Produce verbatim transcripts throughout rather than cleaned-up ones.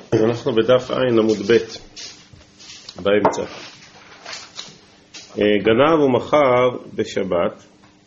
אנחנו בדף עין עמוד ב' באמצע. גנב ומכר בשבת,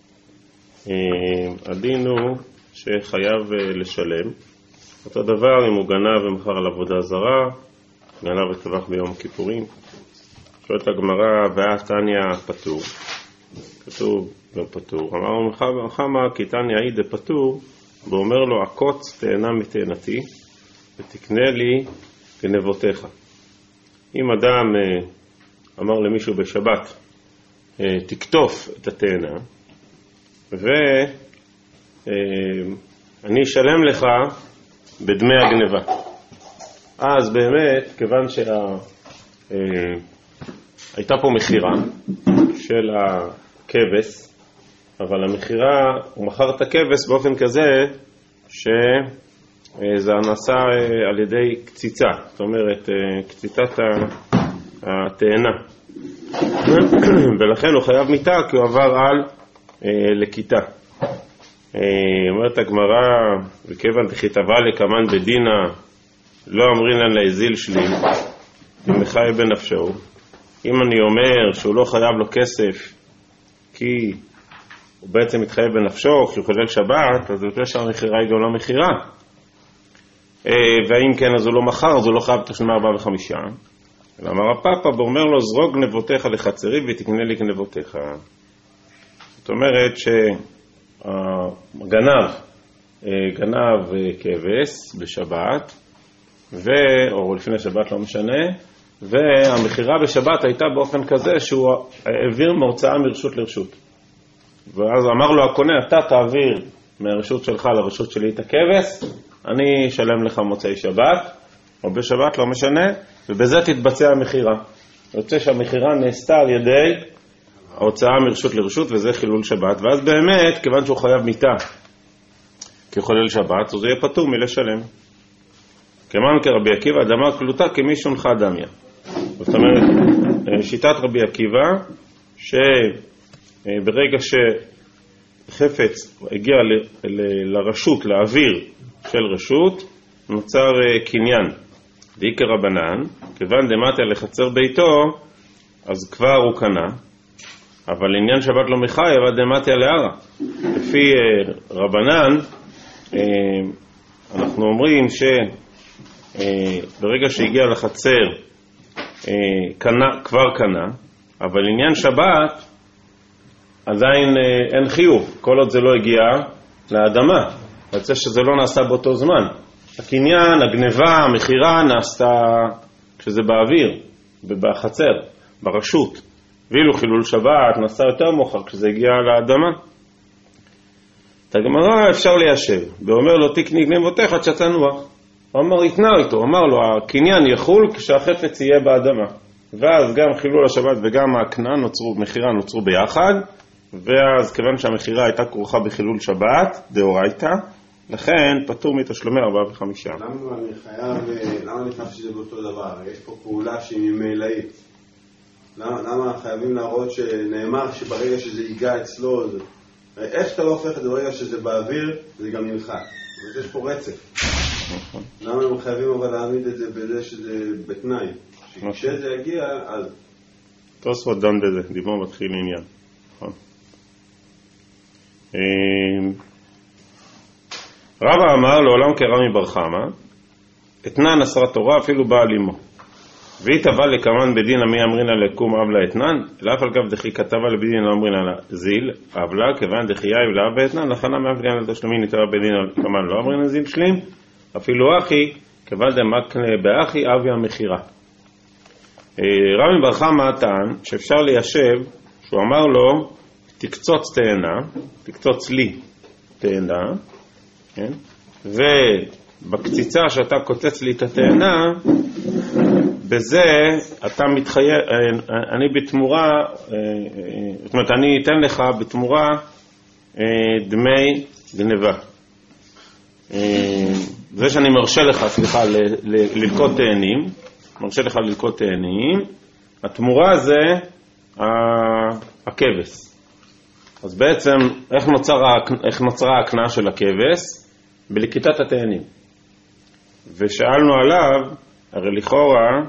הדין הוא שחייב לשלם. אותו דבר אם הוא גנב ומכר על עבודה זרה, גנב וטבח ביום כיפורים. שואלת הגמרא, ואה תניא פטור. כתוב גם פטור. אמר מחמה כי תניא עיד פטור, ואומר לו עקוץ תאנה מתאנתי ותקנה לי גנבותיך. אם אדם אמר למישהו בשבת תקטוף את התאנה ואני אשלם לך בדמי הגנבה, אז באמת כיוון שהייתה פה מחירה של הכבש, אבל המחירה, הוא מכר את הכבש באופן כזה שזה נעשה על ידי קציצה, זאת אומרת קציצת התאנה, ולכן הוא חייב מיתה כי הוא עבר על לכיתה. אומרת הגמרא, וכיוון דכתבה לקמן בדינה לא אמרינן להזיל שליל אם חי בנפשו. אם אני אומר שהוא לא חייב לו כסף כי הוא בעצם מתחייב בנפשו כשהוא חולל שבת, אז יותר שהמחירה היא גם לא מחירה, ואם כן אז הוא לא מכר, אז הוא לא חייב תשלומי ארבעה וחמישה. אמר הפאפה, ואומר לו זרוק גנבותיך לחצרי ותקנה לי גנבותיך. זאת אומרת שהגנב גנב כבש בשבת ו... או לפני שבת, לא משנה, והמחירה בשבת הייתה באופן כזה שהוא העביר מהוצאה מרשות לרשות, ואז אמר לו הקונה, אתה תעביר מהרשות שלך לרשות שלי את הכבש, אני אשלם לך מוצאי שבת או בשבת, לא משנה, ובזה תתבצע המחירה. יוצא שהמחירה נעשתה על ידי ההוצאה מרשות לרשות, וזה חילול שבת. ואז באמת, כיוון שהוא חייב מיתה כחולל שבת, אז הוא יהיה פטור מלשלם. כמן כרבי עקיבא, אדמה קלוטה כמי שונחה דמיה. זאת אומרת, שיטת רבי עקיבא, שברגע שחפץ הגיע ל- ל- לרשות, לאוויר של רשות, נוצר קניין. דיקר רבנן, כיוון דמטה לחצר ביתו, אז כבר הוא קנה, אבל עניין שבת לא מחייב עד דמטה לערה. לפי רבנן, אנחנו אומרים שברגע שהגיע לחצר, קנה, כבר קנה, אבל עניין שבת עדיין אין חיוב, כל עוד זה לא הגיע לאדמה. יוצא שזה לא נעשה באותו זמן. הקניין, הגניבה, המחירה נעשתה כשזה באוויר ובחצר, ברשות, ואילו חילול שבת נעשה יותר מאוחר כשזה הגיע לאדמה. את הגמרא אפשר ליישב, ואומר לו תקני גנבותיך עד שתנוח. הוא אמר, יתנה איתו, אמר לו הקניין יחול כשהחפץ יהיה באדמה, ואז גם חילול השבת וגם הקנה נוצרו, מחירה נוצרו ביחד, ואז כיוון שהמחירה הייתה כרוכה בחילול שבת דאורייתא, לכן פטור מתשלומי ארבעה וחמישה. למה אני חייב, למה אני חייב שזה באותו דבר? יש פה פעולה שהיא ממילאית. למה, למה חייבים להראות שנאמר שברגע שזה ייגע אצלו, זה... איך שאתה לא הופך את זה ברגע שזה באוויר, זה גם נלחק. זאת אומרת, יש פה רצף. נכון. למה הם חייבים אבל להעמיד את זה בזה שזה בתנאי? כשזה יגיע, אז... תוספות דן בזה, דיבור מתחיל עניין. נכון. רבא אמר לעולם כרמי בר חמא, אתנן אסרה תורה אפילו בעל אמו. והיא טבע לקמן בדין המי אמרינה לקום אבלה אתנן, לאף על גב דחי כתבה לבדין לא אמרינה זיל, אבלה כיוון דחייב לאבלה אתנן, לכנה מאפגן על תשלומי נתראה בדין כמן לא אמרינה זיל שלים, אפילו אחי, כיוון דמקנה באחי אבי המחירה. רמי בר חמא טען שאפשר ליישב, שהוא אמר לו, תקצוץ תאנה, תקצוץ לי תאנה, כן? ובקציצה שאתה קוצץ לי את התאנה, בזה אתה מתחייב, אני בתמורה, זאת אומרת, אני אתן לך בתמורה דמי גנבה. זה שאני מרשה לך, סליחה, ללקוט תאנים, מרשה לך ללקוט תאנים, התמורה זה הכבש. אז בעצם, איך נוצרה, איך נוצרה ההקנה של הכבש? בלקיטת התאנים. ושאלנו עליו, הרי לכאורה,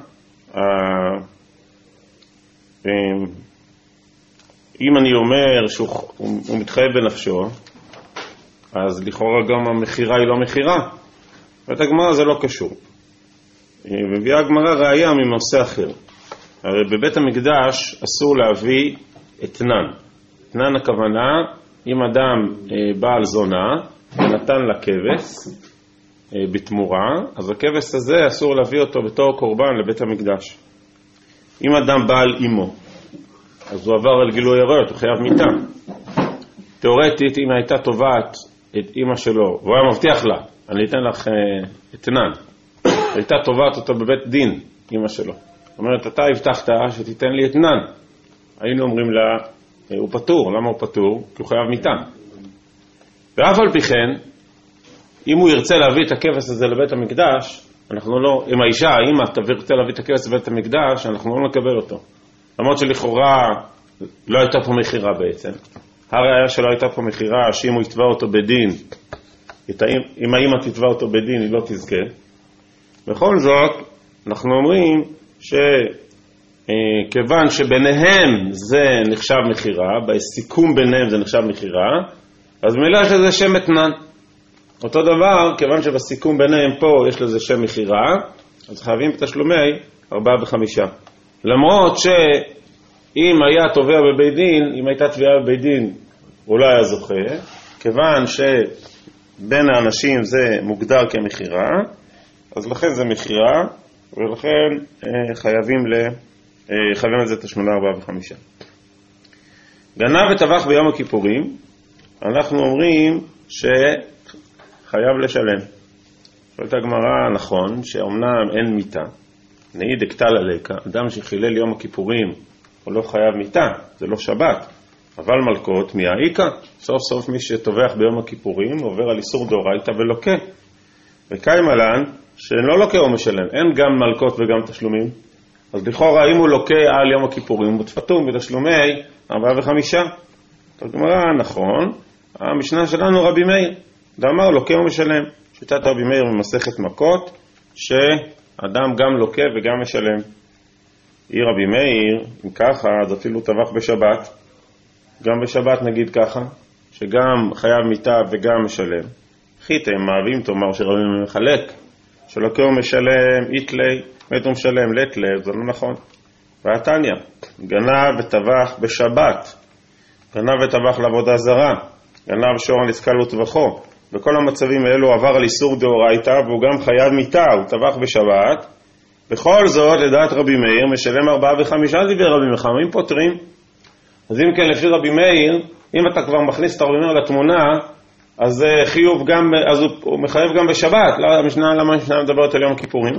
אם אני אומר שהוא מתחייב בנפשו, אז לכאורה גם המחירה היא לא מחירה. ואת הגמרא זה לא קשור. ומביאה הגמרא ראיה מנושא אחר. הרי בבית המקדש אסור להביא אתנן. אתנן הכוונה, אם אדם בעל זונה ונתן לה כבש בתמורה, אז הכבש הזה אסור להביא אותו בתור קורבן לבית המקדש. אם אדם בעל אימו, אז הוא עבר על גילוי עריות, הוא חייב מיתה. תיאורטית, אם הייתה תובעת את אימא שלו, והוא היה מבטיח לה, אני אתן לך אתנן, הייתה תובעת אותו בבית דין, אימא שלו. זאת אומרת, אתה הבטחת שתיתן לי אתנן. היינו אומרים לה, הוא פטור. למה הוא פטור? כי הוא חייב מיתה. ואף על פי כן, אם הוא ירצה להביא את הכבש הזה לבית המקדש, אנחנו לא, אם האישה, האמא, תרצה להביא את הכבש לבית המקדש, אנחנו לא נקבל אותו. למרות שלכאורה לא הייתה פה מחירה בעצם. הראיה שלא הייתה פה מחירה, שאם הוא יתבע אותו בדין, אם האמא תתבע אותו בדין, היא לא תזכה. בכל זאת, אנחנו אומרים שכיוון שביניהם זה נחשב מחירה, בסיכום ביניהם זה נחשב מחירה, אז מילה יש לזה שם אתנן. אותו דבר, כיוון שבסיכום ביניהם פה יש לזה שם מחירה, אז חייבים בתשלומי ארבעה וחמישה. למרות שאם היה תובע בבית דין, אם הייתה תביעה בבית דין, הוא לא היה זוכה, כיוון שבין האנשים זה מוגדר כמחירה, אז לכן זה מחירה, ולכן אה, חייבים, ל, אה, חייבים לזה תשלומי ארבעה וחמישה. גנב וטבח ביום הכיפורים, אנחנו אומרים שחייב לשלם. שואלת הגמרא, נכון, שאומנם אין מיתה, נעיד אקטל עליקה, אדם שחילל יום הכיפורים, הוא לא חייב מיתה, זה לא שבת, אבל מלכות מי העיקה, סוף סוף מי שטובח ביום הכיפורים עובר על איסור דאורייתא ולוקה. וקיים עלן, שלא לוקה או משלם, אין גם מלכות וגם תשלומים, אז לכאורה אם הוא לוקה על יום הכיפורים, הוא תפתום בתשלומי ארבעה וחמישה. הגמרא, נכון, המשנה שלנו רבי מאיר, ואמר לוקה או משלם. שיטת רבי מאיר ממסכת מכות, שאדם גם לוקה וגם משלם. היא רבי מאיר, אם ככה, אז אפילו טבח בשבת, גם בשבת נגיד ככה, שגם חייב מיתה וגם משלם. חיתם, מהווים תאמר שרבי מאיר מחלק, שלוקה הוא משלם איתלי, מת הוא משלם לתלי, זה לא נכון. והתניא, גנב וטבח בשבת, גנב וטבח לעבודה זרה, גנב שור על עסקה לא טבחו, בכל המצבים האלו עבר על איסור דאורייתא, והוא גם חייב מיתה, הוא טבח בשבת. בכל זאת, לדעת רבי מאיר, משלם ארבעה וחמישה דיבר רבי מחמרים פותרים. אז אם כן, לפי רבי מאיר, אם אתה כבר מכניס את רבי מאיר לתמונה, אז חיוב גם, אז הוא, הוא מחייב גם בשבת. לא, המשנה, למה המשנה מדברת על יום הכיפורים?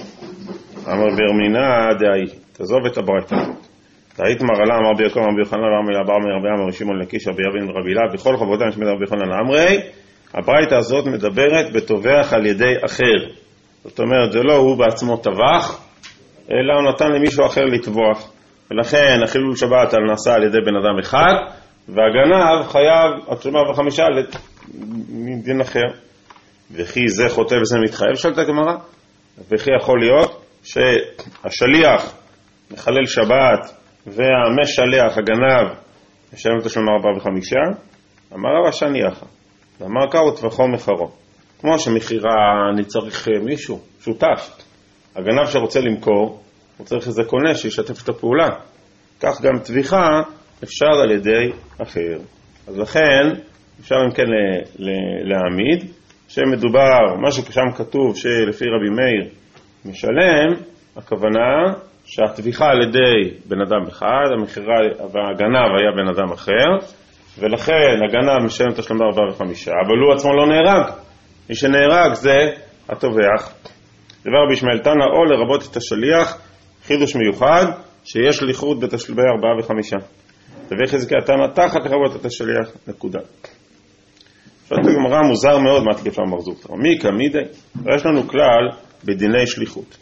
אמר ברמינה דאי, תעזוב את הברייתא. דאית מרלה, אמר ביעקב, אמר ביוחנן, אמר מלאבר מרבי, אמר שמעון לקיש, רבי אבין רבי לה, בכל חבותם שמד רבי יוחנן אמרי, הברייתא הזאת מדברת בטובח על ידי אחר. זאת אומרת, זה לא הוא בעצמו טבח, אלא הוא נתן למישהו אחר לטבוח. ולכן החילול שבת נעשה על ידי בן אדם אחד, והגנב חייב התשלומה וחמישה מדין אחר. וכי זה חוטא וזה מתחייב, שאלת הגמרא. וכי יכול להיות שהשליח מחלל שבת והמשלח הגנב משלם תשלומה ארבעה וחמישה. אמר רב השניח, ואמר קרו טבחו מחרו. כמו שמחירה אני צריך מישהו, שותף. הגנב שרוצה למכור, הוא צריך איזה קונה שישתף את הפעולה. כך גם טביחה אפשר על ידי אחר. אז לכן אפשר אם כן להעמיד שמדובר, מה ששם כתוב שלפי רבי מאיר משלם, הכוונה שהטביחה על ידי בן אדם אחד, המחירה והגנב היה בן אדם אחר, ולכן הגנב משלם תשלום ארבעה וחמישה, אבל הוא עצמו לא נהרג. מי שנהרג זה הטובח. דבר בישמעאל תנא או לרבות את השליח, חידוש מיוחד שיש שליחות בתשלומי ארבעה וחמישה. דברי חזקיה תנא תחת לרבות את השליח, נקודה. שואלת הגמרא מוזר מאוד מה תקף אמר זוטרא. מי כמידי? יש לנו כלל בדיני שליחות,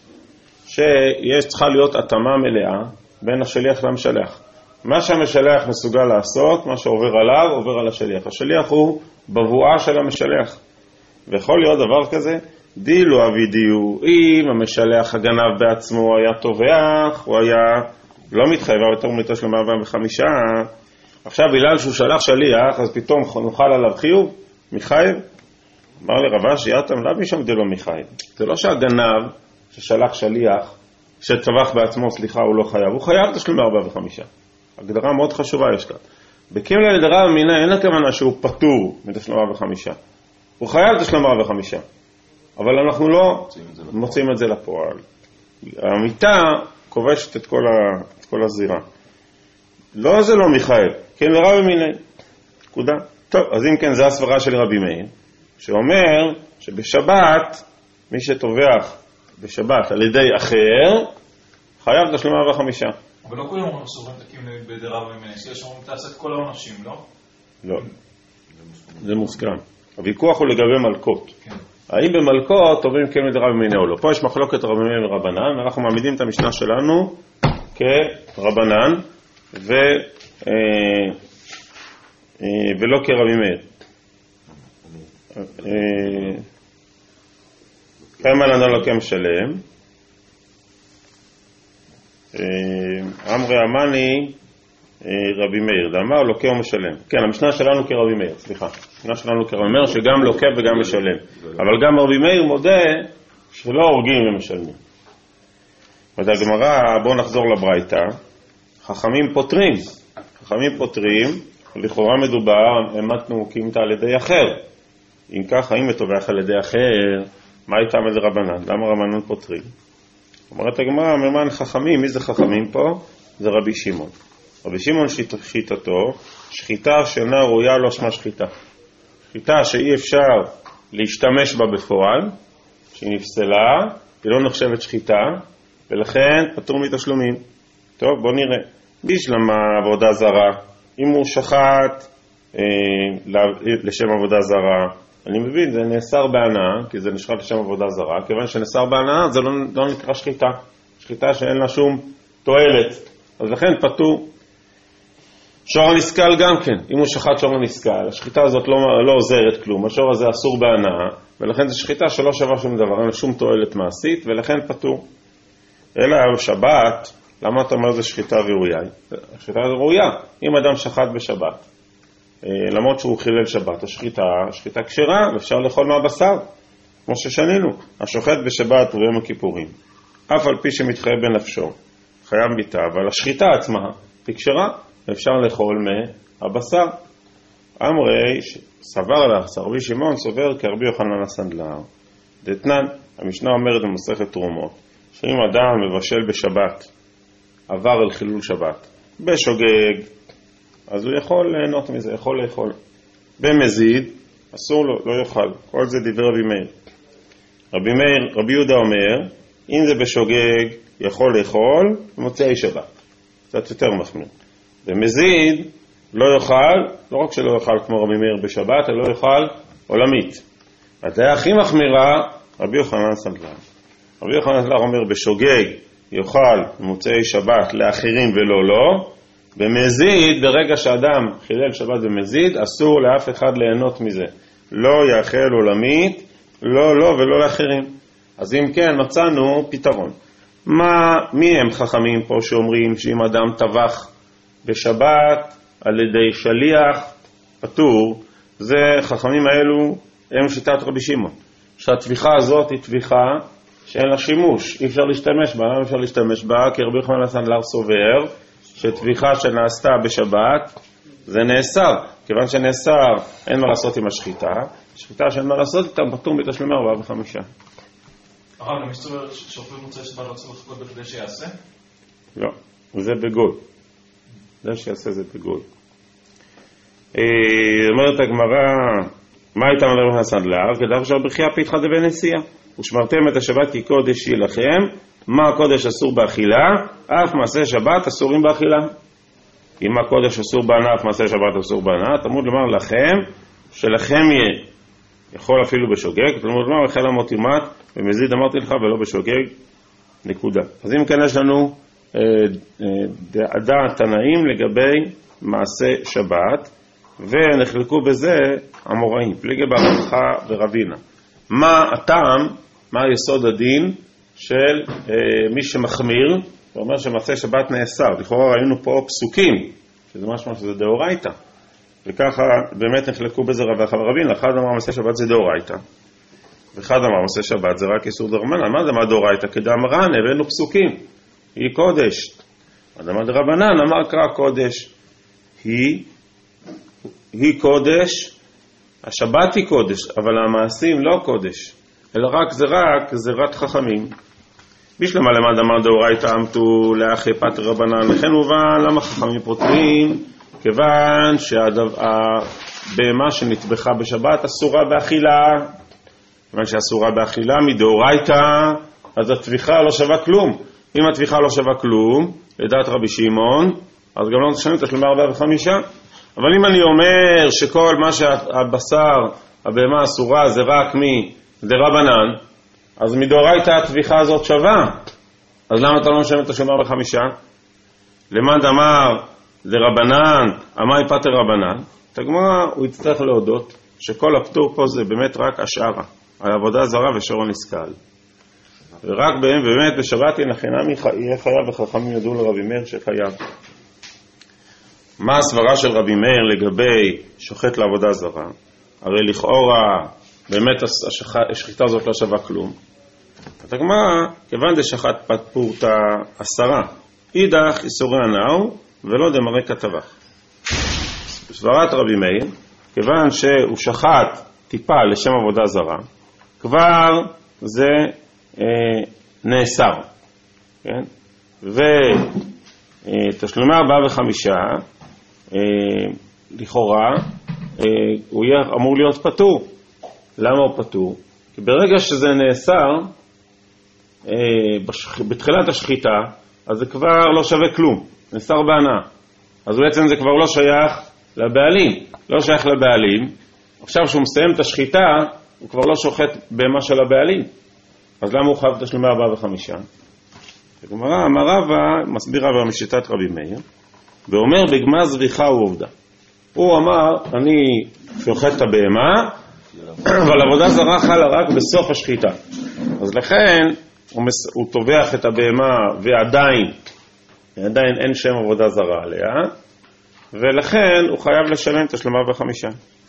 שיש צריכה להיות התאמה מלאה בין השליח למשלח. מה שהמשלח מסוגל לעשות, מה שעובר עליו, עובר על השליח. השליח הוא בבואה של המשלח. ויכול להיות דבר כזה, דילו אבידיו, אם המשלח הגנב בעצמו היה תובח, הוא היה לא מתחייב, אבל יותר מתשלום ארבעים וחמישה. עכשיו, בגלל שהוא שלח שליח, אז פתאום נוכל עליו חיוב, מחייב. אמר לרבה שיאתם, לא משום דלו מחייב. זה לא שהגנב ששלח שליח, שטבח בעצמו, סליחה, הוא לא חייב. הוא חייב תשלום ארבעים וחמישה. הגדרה מאוד חשובה יש כאן. בקימלה לדרב מינה, אין הכוונה שהוא פטור מתשלום ארבעים וחמישה. הוא חייב תשלום ארבעים וחמישה. אבל אנחנו לא מוצאים את זה לפועל. המיטה כובשת את כל, ה, את כל הזירה. לא, זה לא מחייב. כן, לרבי מיני. נקודה. טוב, אז אם כן, זה הסברה של רבי מאיר, שאומר שבשבת, מי שטובח בשבת על ידי אחר, חייב תשלום ארבעים וחמישה. אבל לא כולם סוברים תקים בדרב מיני, שיש אומרים תעשה את כל העונשים, לא? לא. זה מוסכם. הוויכוח הוא לגבי מלכות. כן. האם במלכות אומרים כן מדרב מיני או לא? פה יש מחלוקת רבי מאיר ורבנן, ואנחנו מעמידים את המשנה שלנו כרבנן ו, אה, אה, ולא כרבי מאיר. כמה לנו לא כמשלם. אמרי אמני רבי מאיר, דאמר לוקה ומשלם. כן, המשנה שלנו כרבי מאיר, סליחה. המשנה שלנו כרבי מאיר שגם לוקה וגם משלם. אבל גם רבי מאיר מודה שלא הורגים ומשלמים. בגמרא, בואו נחזור לברייתא. חכמים פותרים. חכמים פותרים, לכאורה מדובר, אמתנו קימתא על ידי אחר. אם כך, האם מטובח על ידי אחר, מה הייתה מדרבנן? למה רבנן פותרים? אומרת הגמרא, מרמן חכמים, מי זה חכמים פה? זה רבי שמעון. רבי שמעון שיטתו, שחיטה שאינה ראויה לא שמה שחיטה. שחיטה שאי אפשר להשתמש בה בפועל, שהיא נפסלה, היא לא נחשבת שחיטה, ולכן פטור מתשלומים. טוב, בוא נראה. בשלמה עבודה זרה, אם הוא שחט אה, לשם עבודה זרה, אני מבין, זה נאסר בהנאה, כי זה נשחט לשם עבודה זרה, כיוון שנאסר בהנאה זה לא, לא נקרא שחיטה. שחיטה שאין לה שום תועלת. אז לכן פטור. שור הנסקל גם כן, אם הוא שחט שור הנסקל, השחיטה הזאת לא, לא עוזרת כלום, השור הזה אסור בהנאה, ולכן זה שחיטה שלא שווה שום דבר, אין לה שום תועלת מעשית, ולכן פטור. אלא בשבת, למה אתה אומר זה שחיטה ראויה? השחיטה ראויה, אם אדם שחט בשבת, למרות שהוא חילל שבת, השחיטה, השחיטה כשרה, ואפשר לאכול מהבשר, כמו ששנינו. השוחט בשבת וביום הכיפורים, אף על פי שמתחייב בנפשו, חייב מיתה, אבל השחיטה עצמה היא כשרה, ואפשר לאכול מהבשר. אמרי, סבר לך, רבי שמעון סובר כרבי יוחנן הסנדלר. דתנן, המשנה אומרת במסכת תרומות, שאם אדם מבשל בשבת, עבר על חילול שבת, בשוגג, אז הוא יכול ליהנות מזה, יכול לאכול. במזיד, אסור לו, לא יאכל. כל זה דברי רבי מאיר. רבי מאיר, רבי יהודה אומר, אם זה בשוגג, יכול לאכול, במוצאי שבת. קצת יותר מחמיר. במזיד, לא יאכל, לא רק שלא יאכל כמו רבי מאיר בשבת, אלא לא יאכל עולמית. הדעה הכי מחמירה, רבי יוחנן סנדלר. רבי יוחנן סנדלר אומר, בשוגג, יאכל במוצאי שבת לאחרים ולא לא, במזיד, ברגע שאדם חילל שבת במזיד, אסור לאף אחד ליהנות מזה. לא יאכל עולמית, לא, לא ולא לאחרים. אז אם כן, מצאנו פתרון. מה, מי הם חכמים פה שאומרים שאם אדם טבח בשבת על ידי שליח פטור? זה חכמים האלו, הם שיטת רבי שמעון. שהטביחה הזאת היא טביחה שאין לה שימוש, אי אפשר להשתמש בה. למה אפשר להשתמש בה? כי רבי יוחנן הסנדלר סובר שטביחה שנעשתה בשבת זה נאסר, כיוון שנאסר אין מה לעשות עם השחיטה, שחיטה שאין מה לעשות איתה פטור מתשלומי ארבעים וחמישה. הרב, למי סובר שאוכל מוצאי שבת לא צריך לחכות בכדי שיעשה? לא, זה בגוי. זה שיעשה זה בגוי. אומרת הגמרא, מה הייתה רבי יוחנן הסנדלר? כדאי אפשר ברכיה פיתחא דבי נשיאה, ושמרתם את השבת כי קודש היא לכם. מה הקודש אסור באכילה? אף מעשה שבת אסורים באכילה. אם הקודש אסור בהנאה, אף מעשה שבת אסור בהנאה, תלמוד לומר לכם, שלכם יהיה. יכול אפילו בשוגג, תלמוד לומר החל המותימת, במזיד אמרתי לך ולא בשוגג, נקודה. אז אם כן יש לנו אה, אה, דעה תנאים לגבי מעשה שבת, ונחלקו בזה המוראים, פליגי ברכה ורבינה. מה הטעם מה יסוד הדין של אה, מי שמחמיר, ואומר שמעשה שבת נאסר. לכאורה ראינו פה פסוקים, שזה משמע שזה דאורייתא. וככה באמת נחלקו בזה רבי החברבין, אחד אמר מעשה שבת זה דאורייתא, ואחד אמר מעשה שבת זה רק איסור דרבנן. מה זה מה דאורייתא? כדאמרן, הבאנו פסוקים, היא קודש. אדמה דרבנן אמר קרא קודש, היא, היא קודש, השבת היא קודש, אבל המעשים לא קודש, אלא רק זה רק גזירת חכמים. בשלמה למד אמר דאורייתא אמתו לאחי פטר רבנן, לכן מובן למה חכמים פותרים, כיוון שהבהמה שנטבחה בשבת אסורה באכילה, כיוון שאסורה באכילה מדאורייתא, אז הטביחה לא שווה כלום. אם הטביחה לא שווה כלום, לדעת רבי שמעון, אז גם לא תשלם תשלומי ארבעה וחמישה. אבל אם אני אומר שכל מה שהבשר, הבהמה אסורה, זה רק מדרבנן, אז מדאורייתא הטביחה הזאת שווה. אז למה אתה לא משלם תשלומי ארבעה וחמישה? למאן דאמר דרבנן, אמאי פטר רבנן, את הגמרא הוא יצטרך להודות שכל הפטור פה זה באמת רק השערה, על עבודה זרה ושור נסכל. ורק באמת בשבת הנחינם יהיה חייב, וחכמים ידעו לרבי מאיר שחייב. מה הסברה של רבי מאיר לגבי שוחט לעבודה זרה? הרי לכאורה באמת השחיטה הזאת לא שווה כלום. את הגמרא, כיוון דשחט פטפורתא עשרה, אידך איסורי הנאו ולא דמרי כתבך. בסברת רבי מאיר, כיוון שהוא שחט טיפה לשם עבודה זרה, כבר זה אה, נאסר, כן? ותשלומי ארבעה וחמישה אה, לכאורה אה, הוא יהיה אמור להיות פטור. למה הוא פטור? כי ברגע שזה נאסר אה, בשח... בתחילת השחיטה, אז זה כבר לא שווה כלום, נאסר בהנאה. אז בעצם זה כבר לא שייך לבעלים, לא שייך לבעלים. עכשיו שהוא מסיים את השחיטה, הוא כבר לא שוחט בהמה של הבעלים. אז למה הוא חייב תשלומי ארבעה וחמישה? הגמרא, אמר רבא, מסביר רבא משיטת רבי מאיר, ואומר בגמר זריחה הוא עובדה. הוא אמר, אני שוחט את הבהמה, אבל עבודה זרה חלה רק בסוף השחיטה. אז לכן הוא, מס... הוא תובח את הבהמה ועדיין, עדיין אין שם עבודה זרה עליה, ולכן הוא חייב לשלם תשלומי ארבעה וחמישה.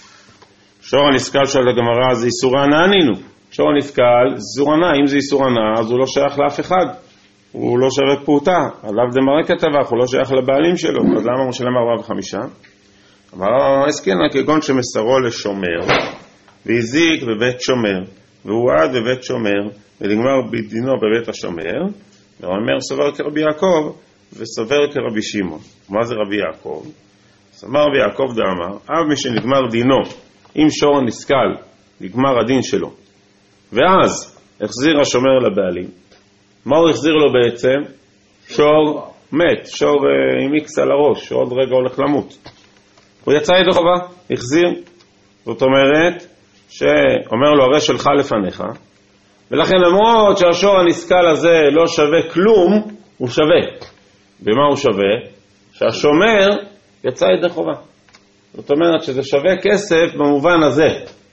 שור הנסקל של הגמרא זה איסור הנאה נינו. שור הנסקל זה איסור הנאה, אם זה איסור הנאה אז הוא לא שייך לאף אחד, הוא לא שווה פרוטה, עליו דמרי כתבך, הוא לא שייך לבעלים שלו, אז למה הוא משלם ארבעה וחמישה? אמר רבא הסכנה כגון שמסרו לשומר והזיק בבית שומר והוא עד בבית שומר ונגמר בדינו בבית השומר, ואומר סובר כרבי יעקב וסובר כרבי שמעון. מה זה רבי יעקב? אמר רבי יעקב דאמר, אב מי שנגמר דינו אם שור נסקל נגמר הדין שלו, ואז החזיר השומר לבעלים. מה הוא החזיר לו בעצם? שור מת, שור uh, עם איקס על הראש, שעוד רגע הולך למות. הוא יצא ידי חובה, החזיר. זאת אומרת שאומר לו הרי שלך לפניך, ולכן למרות שהשור הנסקל הזה לא שווה כלום, הוא שווה. במה הוא שווה? שהשומר יצא ידי חובה. זאת אומרת שזה שווה כסף במובן הזה,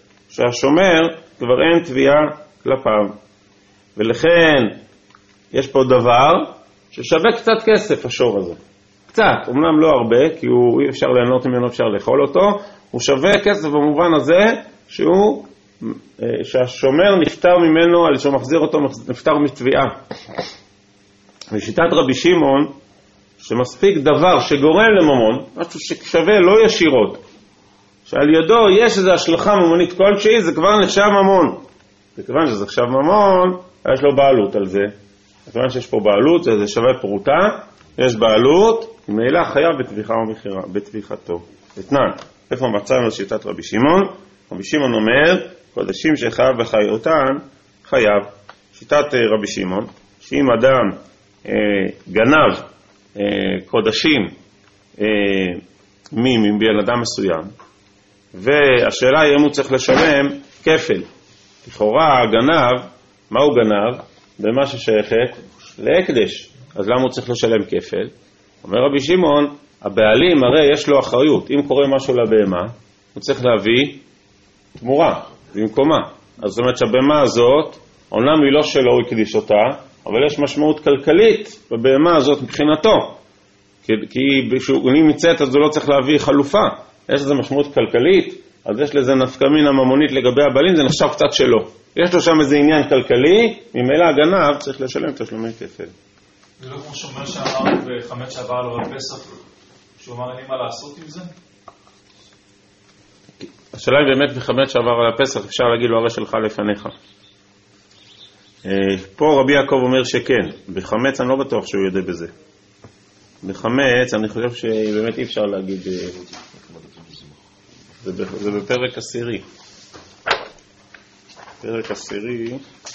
שהשומר כבר אין תביעה כלפיו. ולכן יש פה דבר ששווה קצת כסף, השור הזה. קצת, אמנם לא הרבה, כי הוא, אי אפשר ליהנות ממנו, אפשר לאכול אותו, הוא שווה כסף במובן הזה שהוא, שהשומר נפטר ממנו, על שהוא מחזיר אותו, נפטר מתביעה. בשיטת רבי שמעון, שמספיק דבר שגורם לממון, משהו ששווה לא ישירות, שעל ידו יש איזו השלכה ממונית כלשהי, זה כבר נחשב ממון. וכיוון שזה נחשב ממון, יש לו בעלות על זה. וכיוון שיש פה בעלות, זה שווה פרוטה, יש בעלות, ממילא חייב בתביכה ומחירה, בתביכתו. אתנן, איפה מצאנו שיטת רבי שמעון? רבי שמעון אומר, קודשים שחייב בחיותן, חייב. שיטת רבי שמעון, שאם אדם אה, גנב אה, קודשים אה, מי מבן אדם מסוים, והשאלה היא אם הוא צריך לשלם כפל. לכאורה גנב, מה הוא גנב? במה ששייכת להקדש. אז למה הוא צריך לשלם כפל? אומר רבי שמעון, הבעלים הרי יש לו אחריות. אם קורה משהו לבהמה, הוא צריך להביא תמורה במקומה. אז זאת אומרת שהבהמה הזאת אומנם היא לא שלו, הוא הקדיש אותה, אבל יש משמעות כלכלית בבהמה הזאת מבחינתו. כי, כי כשהוא נמצאת אז הוא לא צריך להביא חלופה. יש לזה משמעות כלכלית, אז יש לזה נפקא מינה ממונית לגבי הבעלים, זה נחשב קצת שלו. יש לו שם איזה עניין כלכלי, ממילא הגנב צריך לשלם תשלומי כפל. זה לא כמו שאומר שאמר בחמץ שעבר עליו בפסח, שהוא אמר אין לי מה לעשות עם זה? השאלה היא באמת בחמץ שעבר על הפסח, אפשר להגיד לו הרי שלך לפניך. פה רבי יעקב אומר שכן, בחמץ אני לא בטוח שהוא יודע בזה. בחמץ אני חושב שבאמת אי אפשר להגיד, זה, זה בפרק עשירי. פרק עשירי.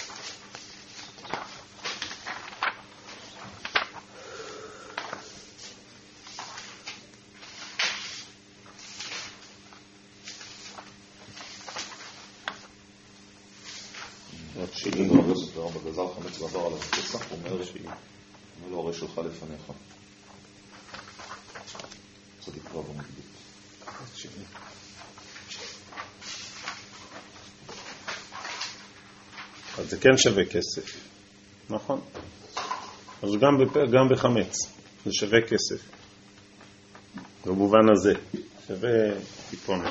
שאם בגזר חמץ ועבר עליו הפסח, הוא אומר לו הרי שלך לפניך. צדיק רב ומקביל. אז זה כן שווה כסף, נכון? אז גם, בפ... גם בחמץ זה שווה כסף, במובן הזה שווה טיפונת.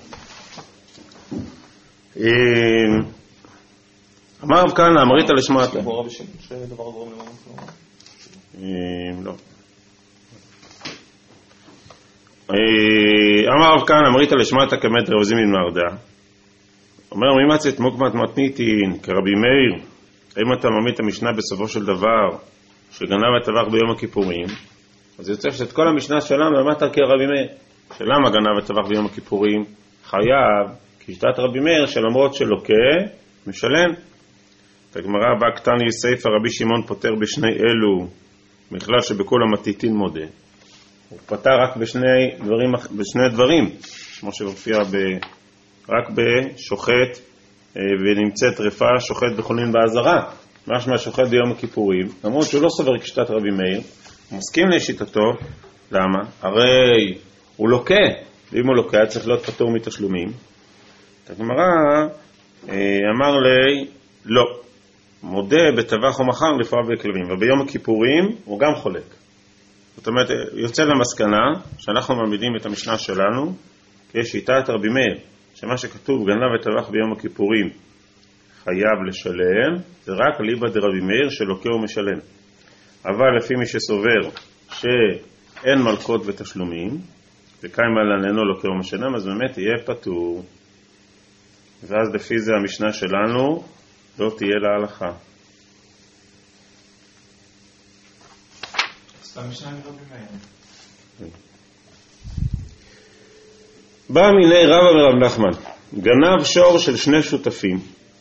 אמר רב כהנא, אמרית לשמעת. הוא רבי שמעון שדבר גורם לממון? לא. אמר רב כהנא, אמרית לשמעת כמת רבזים מן מרדע. אומר, מי מצאת מוקמת מתניתין כרבי מאיר, האם אתה מעמיד את המשנה בסופו של דבר שגנב וטבח ביום הכיפורים? אז יוצא שאת כל המשנה שלנו אמרת כרבי מאיר. שלמה גנב וטבח ביום הכיפורים? חייב, כי שיטת רבי מאיר שלמרות שלוקה, משלם. את הגמרא הבאה קטני ספר רבי שמעון פותר בשני אלו, בכלל שבכל המתיתין מודה. הוא פתר רק בשני דברים, בשני דברים, כמו שמופיע ב... רק בשוחט ונמצאת רפה, שוחט בחולין בעזרה. משמע שוחט ביום הכיפורים, למרות שהוא לא סובר כשיטת רבי מאיר, הוא מסכים לשיטתו. למה? הרי הוא לוקה, ואם הוא לוקה צריך להיות פטור מתשלומים. את הגמרא אמר לי, לא, מודה בטבח ומחר לפרוע בכלבים, וביום הכיפורים הוא גם חולק. זאת אומרת, יוצא למסקנה שאנחנו מעמידים את המשנה שלנו כשיטת רבי מאיר, שמה שכתוב גנב וטבח ביום הכיפורים חייב לשלם, זה רק ליבא דרבי מאיר שלוקה ומשלם. אבל לפי מי שסובר שאין מלכות ותשלומים, וקיימה לננו לוקה ומשלם, אז באמת יהיה פטור. ואז לפי זה המשנה שלנו לא תהיה להלכה. סתם משנה מרבי מאיר. בא מיני רבא ורב נחמן, גנב שור של שני שותפים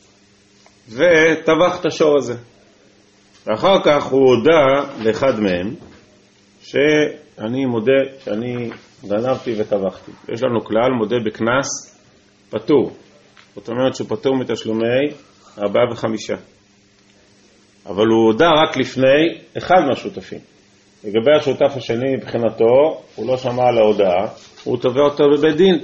וטבח את השור הזה. ואחר כך הוא הודע לאחד מהם שאני מודה שאני גנבתי וטבחתי. יש לנו כלל, מודה בכנס פטור. זאת אומרת שהוא פטור מתשלומי ארבעה וחמישה. אבל הוא הודע רק לפני אחד מהשותפים. לגבי השותף השני מבחינתו, הוא לא שמע על ההודעה, הוא תובע אותו בבית דין.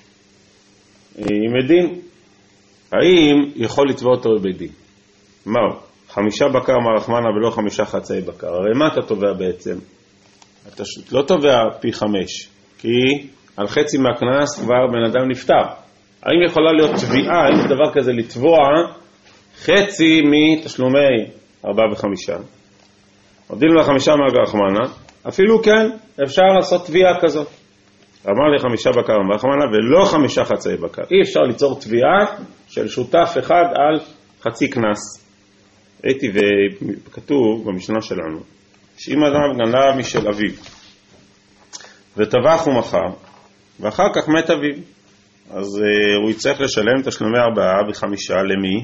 עם עדים. האם יכול לתבוע אותו בבית דין? מהו? חמישה בקר מרחמנה ולא חמישה חצאי בקר. הרי מה אתה תובע בעצם? אתה לא תובע פי חמש, כי על חצי מהכנס כבר בן אדם נפטר. האם יכולה להיות תביעה, האם דבר כזה לתבוע חצי מתשלומי ארבעה וחמישה? עודים לו חמישה מרחמנה, אפילו כן אפשר לעשות תביעה כזאת. אמר לי חמישה בקר מרחמנה ולא חמישה חצאי בקר. אי אפשר ליצור תביעה של שותף אחד על חצי כנס. הייתי וכתוב במשנה שלנו, שאם אדם גנב משל אביו וטבח ומחר ואחר כך מת אביו, אז uh, הוא יצטרך לשלם תשלומי ארבעה וחמישה למי?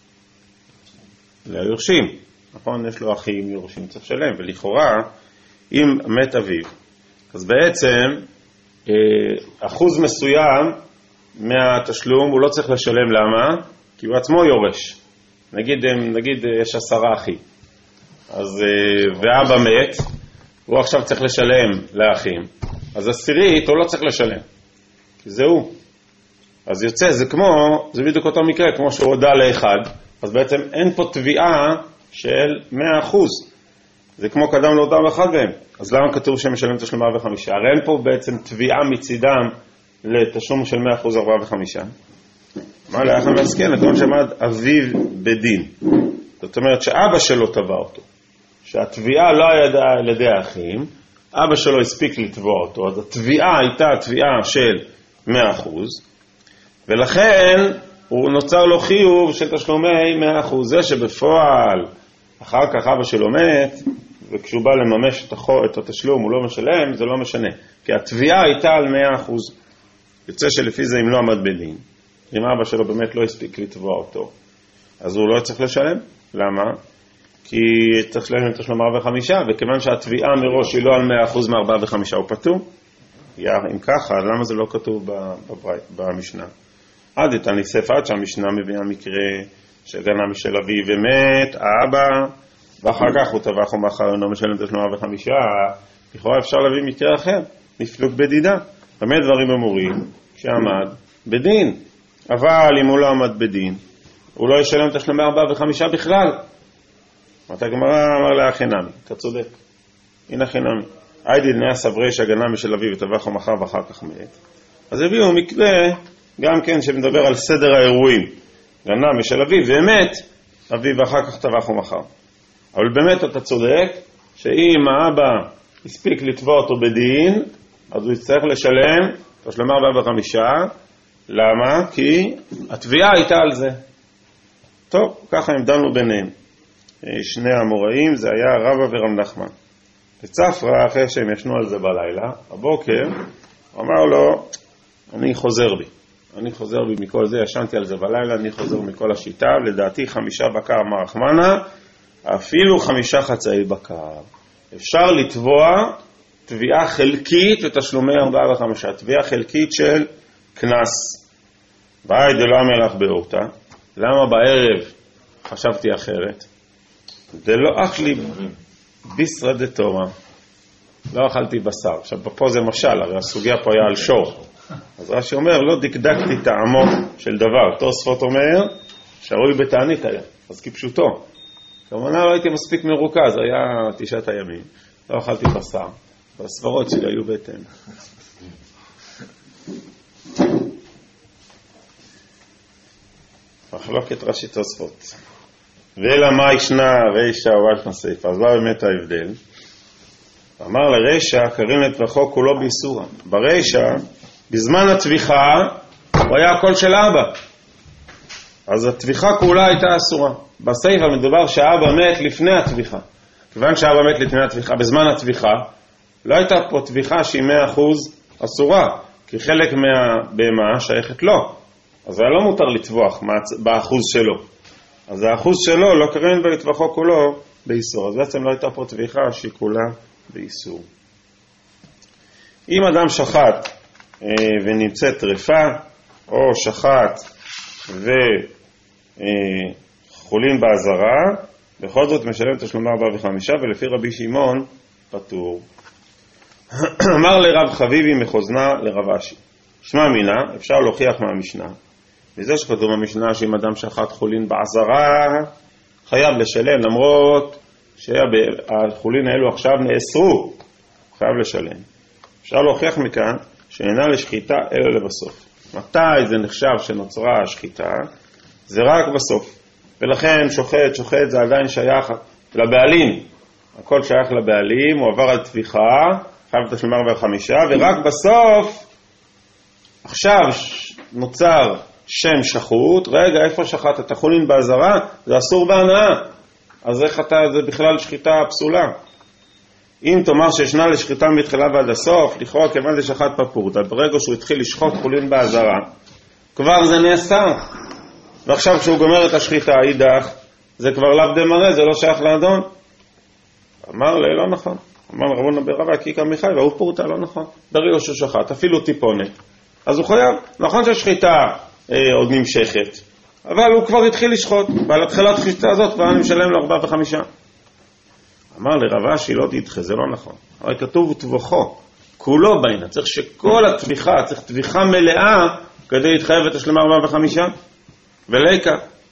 ליורשים. נכון? יש לו אחים יורשים, צריך לשלם. ולכאורה, אם מת אביו, אז בעצם uh, אחוז מסוים מהתשלום הוא לא צריך לשלם. למה? כי הוא עצמו יורש. נגיד, נגיד יש עשרה אחים. אז, uh, ואבא מת, הוא עכשיו צריך לשלם לאחים. אז עשירית הוא לא צריך לשלם. כי זה הוא. אז יוצא, זה כמו, זה בדיוק אותו מקרה, כמו שהוא הודע לאחד, אז בעצם אין פה תביעה של מאה אחוז. זה כמו קדם לא דם אחד בהם. אז למה כתוב שהם משלמים תשלום ארבעה וחמישה? הרי אין פה בעצם תביעה מצידם לתשלום של מאה אחוז ארבעה וחמישה. מה לאחר מסכן? אדון שעמד אביו בדין. זאת אומרת שאבא שלו תבע אותו. שהתביעה לא הייתה על ידי האחים, אבא שלו הספיק לתבוע אותו, אז התביעה הייתה תביעה של מאה אחוז, ולכן הוא נוצר לו חיוב של תשלומי מאה אחוז. זה שבפועל אחר כך אבא שלו מת, וכשהוא בא לממש את, החו, את התשלום הוא לא משלם, זה לא משנה. כי התביעה הייתה על מאה אחוז. יוצא שלפי זה אם לא עמד בדין, אם אבא שלו באמת לא הספיק לתבוע אותו, אז הוא לא צריך לשלם. למה? כי צריך לשלם תשלום ארבעה וחמישה, וכיוון שהתביעה מראש היא לא על מאה אחוז מארבעה וחמישה, הוא פטור. אם ככה, למה זה לא כתוב במשנה? עד איתן ניסף עד שהמשנה מביאה מקרה שגנה משל אביו ומת, האבא, ואחר כך הוא טבח ומאחר אינו משלם תשלום ארבעה וחמישה, לכאורה אפשר להביא מקרה אחר, נפלוג בדידה. באמת דברים אמורים שעמד בדין, אבל אם הוא לא עמד בדין, הוא לא ישלם תשלומי ארבעה וחמישה בכלל. אתה גמרא אמר לה חינמי, אתה צודק, הנה חינמי. היידי דניה סברי שהגנה משל אביו וטבח ומאחר ואחר כך מת. אז הביאו מקרה גם כן שמדבר על סדר האירועים. גנה משל אביו ומת, אביו ואחר כך טבח ומאחר. אבל באמת אתה צודק שאם האבא הספיק לתבוע אותו בדין, אז הוא יצטרך לשלם תשלומי ארבעה וחמישה. למה? כי התביעה הייתה על זה. טוב, ככה הם דנו ביניהם. שני המוראים, זה היה רבא ורב נחמן. וצפרא, אחרי שהם ישנו על זה בלילה, הבוקר, אמר לו, אני חוזר בי. אני חוזר בי מכל זה, ישנתי על זה בלילה, אני חוזר מכל השיטה, לדעתי חמישה בקר מרחמנה, אפילו חמישה חצאי בקר. אפשר לתבוע תביעה חלקית ותשלומי ארבעה וחמישה, תביעה חלקית של כנס. באי דלא המלך באורתא, למה בערב חשבתי אחרת? דלא אכלי ביסרא דתורא, לא אכלתי בשר. עכשיו פה זה משל, הרי הסוגיה פה היה על שור. אז רש"י אומר, לא דקדקתי טעמו של דבר. תוספות אומר, שרוי בתענית היה, אז כפשוטו. כמובן לא הייתי מספיק מרוכז, היה תשעת הימים, לא אכלתי בשר, והסברות שלי היו בהתאם. מחלוקת רש"י תוספות. ואלא מה ישנה רישא ובשנה סיפא, אז לא באמת ההבדל. אמר לרישא, קרין לטבחו כולו באיסורא. ברישא, בזמן הטביחה, הוא היה הכל של אבא. אז הטביחה כולה הייתה אסורה. בסיפא מדובר שהאבא מת לפני הטביחה. כיוון שהאבא מת לפני הטביחה, בזמן הטביחה, לא הייתה פה טביחה שהיא מאה אחוז אסורה, כי חלק מהבהמה שייכת לו. אז היה לא מותר לטבוח באחוז שלו. אז האחוז שלו לא קרין ולטבחו כולו באיסור. אז בעצם לא הייתה פה טביחה שהיא כולה באיסור. אם אדם שחט אה, ונמצאת טרפה, או שחט וחולין בעזרה, בכל זאת משלם תשלומי ארבעה וחמישה, ולפי רבי שמעון פטור. אמר לרב חביבי מחוזנה לרב אשי, שמע מינה, אפשר להוכיח מהמשנה, וזה שכתוב במשנה שאם אדם שחט חולין בעזרה, חייב לשלם, למרות שהחולין האלו עכשיו נאסרו, חייב לשלם. אפשר להוכיח מכאן שאינה לשחיטה אלא לבסוף. מתי זה נחשב שנוצרה השחיטה? זה רק בסוף. ולכן שוחט, שוחט זה עדיין שייך לבעלים. הכל שייך לבעלים, הוא עבר על טביחה, חייב תשלום ארבעה וחמישה, ורק בסוף, עכשיו נוצר שם שחוט, רגע, איפה שחט? אתה חולין בעזרה? זה אסור בהנאה. אז איך אתה, זה בכלל שחיטה פסולה. אם תאמר שישנה לשחיטה מתחילה ועד הסוף, לכאורה כיוון זה שחט פפורתא, ברגע שהוא התחיל לשחוט חולין בעזרה, כבר זה נעשה. ועכשיו כשהוא גומר את השחיטה, אידך, זה כבר לאו דמראה, זה לא שייך לאדון. אמר לי, לא נכון. אמר רבונה ברבה, כי כמיכי, והוא פורתא, לא נכון. ברגע שהוא שחט, אפילו טיפונת. אז הוא חייב, נכון שהשחיטה אה, עוד נמשכת, אבל הוא כבר התחיל לשחוט, ועל התחילת השחיטה הזאת כבר אני משלם לו ארבעה וחמישה. אמר לרבה שהיא לא תדחה, זה לא נכון. הרי כתוב וטבחו, כולו בעינה, צריך שכל הטביחה, צריך טביחה מלאה, כדי להתחייב את השלמה ארבעה וחמישה. וליקה,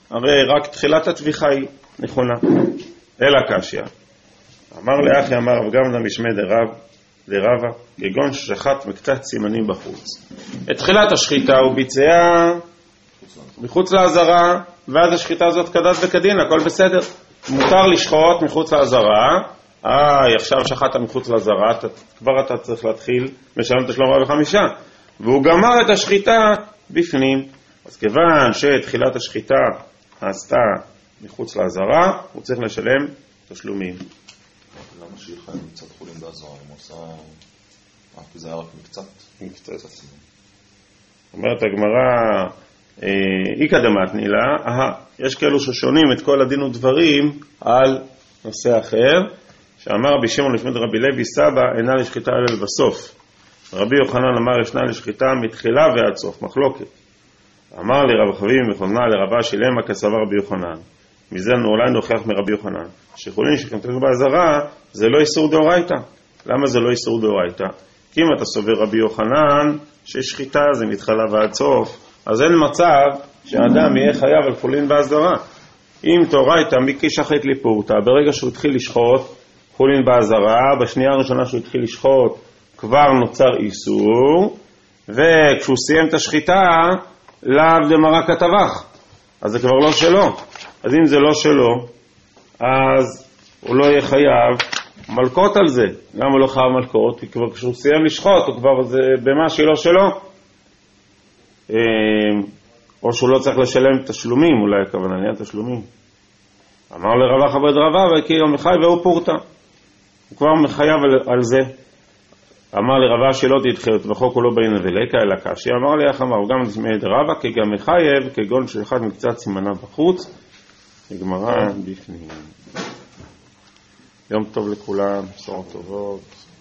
הרי רק תחילת התביחה היא נכונה. אלא קשיא. אמר לאחי אמר רב גמזא משמי דרב דרבה, כגון ששחט מקצת סימנים בחוץ. את תחילת השחיטה הוא ביצע מחוץ לעזרה, ואז השחיטה הזאת כדת וכדין, הכל בסדר. מותר לשחוט מחוץ לעזרה. אה, עכשיו שחטת מחוץ לעזרה, אתה, כבר אתה צריך להתחיל לשלם תשלום רבע וחמישה. והוא גמר את השחיטה בפנים. אז כיוון שתחילת השחיטה עשתה מחוץ לעזרה, הוא צריך לשלם תשלומים. למה שיהיה חיים קצת חולים בעזרה? אם עושה... אה, כי זה היה רק מקצת? מקצת. אומרת הגמרא, אי קדמת נילה, אהה, יש כאלו ששונים את כל הדין ודברים על נושא אחר, שאמר רבי שמעון לפני רבי לוי סבא, אינה לשחיטה אלא בסוף. רבי יוחנן אמר ישנה לשחיטה מתחילה ועד סוף, מחלוקת. אמר לי רב חביב מחונה לרבה שילמה כסבר רבי יוחנן. מזה אולי נוכח מרבי יוחנן, שחולין שכנתך בעזרה זה לא איסור דאורייתא. למה זה לא איסור דאורייתא? כי אם אתה סובר רבי יוחנן ששחיטה זה מתחלה ועד סוף, אז אין מצב שאדם יהיה חייב על חולין בעזרה. אם תאורייתא מיקי שחט ליפורתא, ברגע שהוא התחיל לשחוט חולין בעזרה, בשנייה הראשונה שהוא התחיל לשחוט כבר נוצר איסור, וכשהוא סיים את השחיטה לאו דמרק הטבח, אז זה כבר לא שלו. אז אם זה לא שלו, אז הוא לא יהיה חייב מלכות על זה. למה הוא לא חייב מלכות? כי כבר כשהוא סיים לשחוט, הוא כבר זה במה שהיא לא שלו. או שהוא לא צריך לשלם תשלומים, אולי הכוונה, נהיה תשלומים. אמר לרבה חבד רבה, וכי הוא מחייב והוא פורטה. הוא כבר מחייב על, על זה. אמר לרבה שלא תדחיות, וחוק הוא לא בין ולקה, אלא קשיא. אמר לי איך אמר, הוא גם נשמע דרבה, כי גם מחייב, כגון שאחד מקצת סימנה בחוץ, הגמרא בפנים. יום טוב לכולם, בשורות טובות.